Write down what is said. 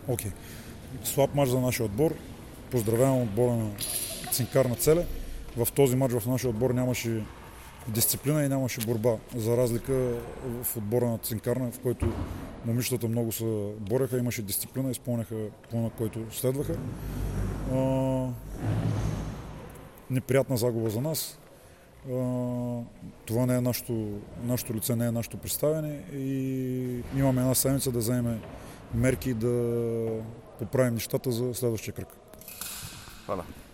Окей. Слаб мач за нашия отбор. Поздравявам отбора на Цинкарна Целе. В този мач в нашия отбор нямаше дисциплина и нямаше борба. За разлика в отбора на Цинкарна, в който момичетата много се бореха, имаше дисциплина, изпълняха плана, който следваха. Неприятна загуба за нас. Това не е нашето лице, не е нашето представяне и имаме една седмица да вземем мерки да поправим нещата за следващия кръг. Hvala.